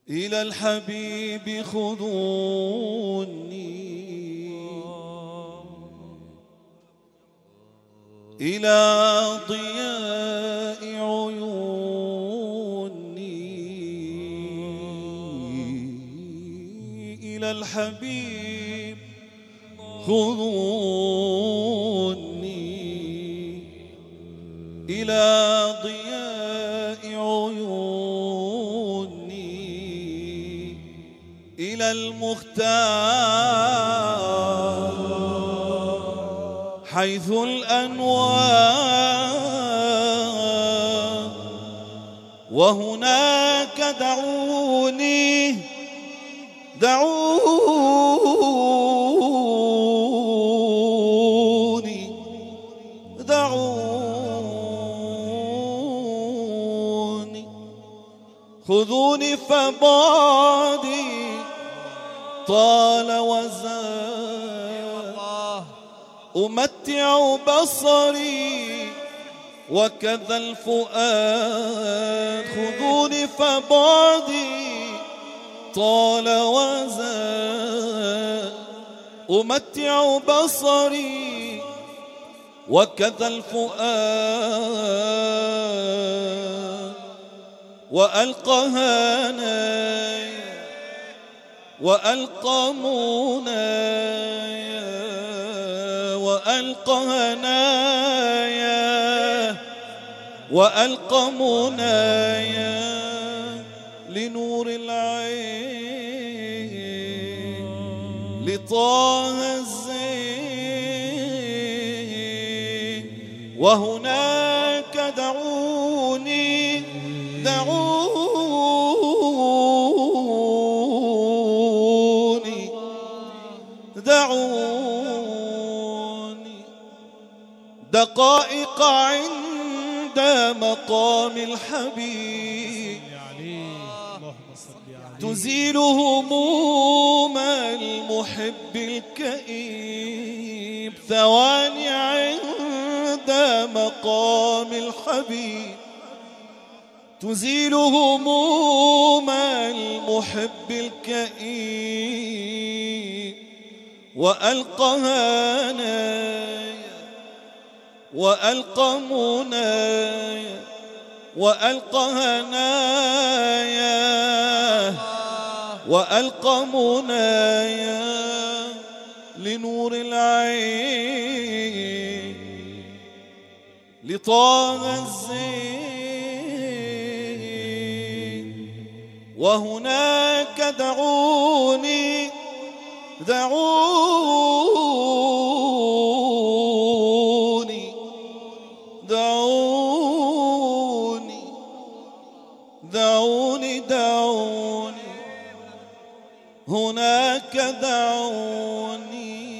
إلى الحبيب خذوني، إلى ضياء عيوني، إلى الحبيب خذوني، إلى ضياء عيوني، إلى المختار حيث الأنوار، وهناك دعوني دعوني دعوني، خذوني فبعدي طال وزاد، أمتع بصري وكذا الفؤاد، خذوني فبعدي طال وزاد، أمتع بصري وكذا الفؤاد، وألقى هنايا وألقى منايا، وألقى هنايا وألقى منايا لنور العين، لطه الزين، وهناك دعوني دعوني دعوني، دقائق عند مقام الحبيب تزيل هموم المحب الكئيب، ثواني عند مقام الحبيب تزيل هموم المحب الكئيب، وألقى هنايا وألقى منايا، وألقى هنايا وألقى منايا لنور العين، لطه الزين، وهناك دعوني دعوني دعوني دعوني دعوني، هناك دعوني.